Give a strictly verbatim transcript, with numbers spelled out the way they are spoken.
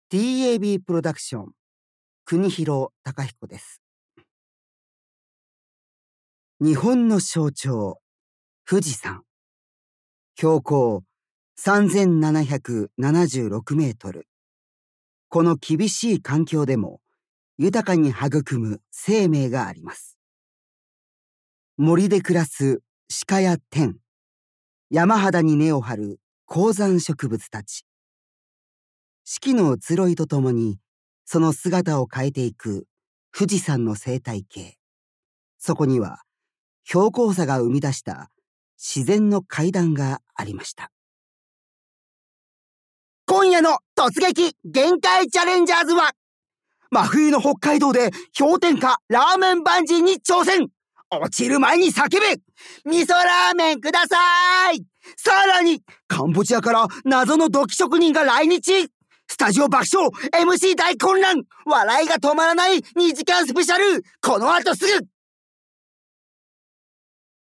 ティーエービー プロダクション国広隆彦です。日本の象徴、富士山。標高さんぜんななひゃくななじゅうろくメートル。この厳しい環境でも豊かに育む生命があります。森で暮らす鹿や天、山肌に根を張る高山植物たち。四季の移ろいとともにその姿を変えていく富士山の生態系。そこには標高差が生み出した自然の階段がありました。今夜の突撃限界チャレンジャーズは、真冬の北海道で氷点下ラーメンバンジーに挑戦。落ちる前に叫べ、味噌ラーメンください。さらにカンボジアから謎の土器職人が来日。スタジオ爆笑、 エムシー 大混乱、笑いが止まらないにじかんスペシャル。この後すぐ。